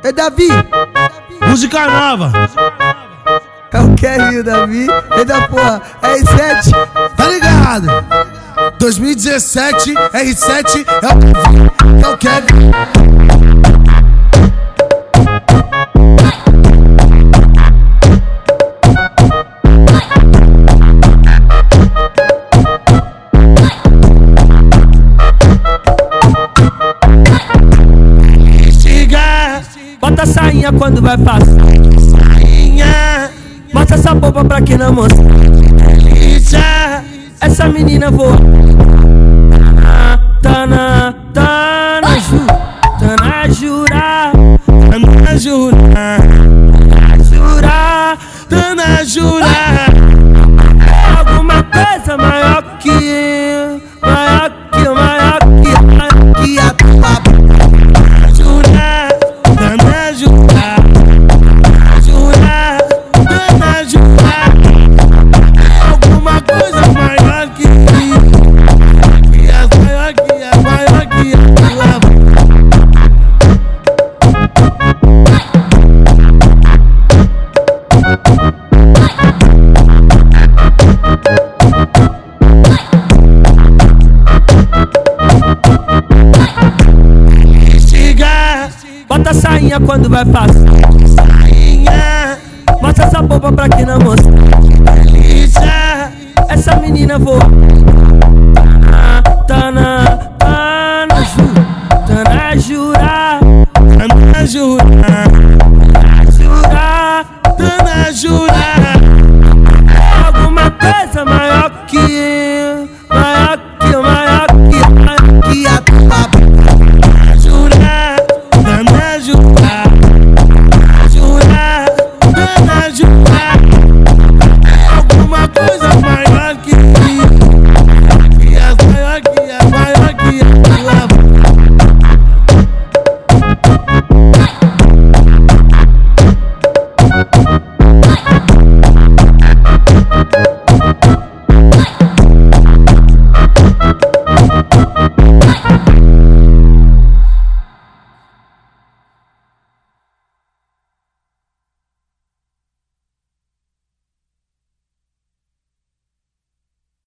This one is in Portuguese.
É Davi, Música nova, é o Kerry, o Davi. Eita porra, é R7, tá ligado? 2017, R7 é o Kevin. Bota a sainha quando vai passar. Sainha. Mostra essa boba pra quem não mostra. Essa menina voa. Tá na jura. Alguma coisa maior que a tua alguma coisa maior que bota a sainha quando vai passar. Sainha. Mostra essa boba pra quem não mostra. Essa menina voa. Tá na jura.